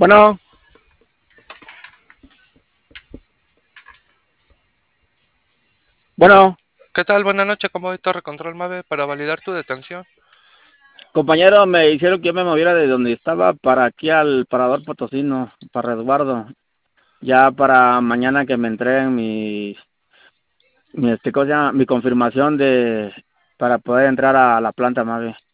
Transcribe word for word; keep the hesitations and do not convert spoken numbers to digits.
Bueno, bueno, ¿Qué tal? Buenas noches, ¿cómo voy Torre Control Mave para validar tu detención? compañero, me hicieron que yo me moviera de donde estaba para aquí al Parador Potosino, para Resguardo, ya para mañana que me entreguen mi, mi, este, ¿cómo se llama? Mi confirmación de, para poder entrar a la planta, Mave.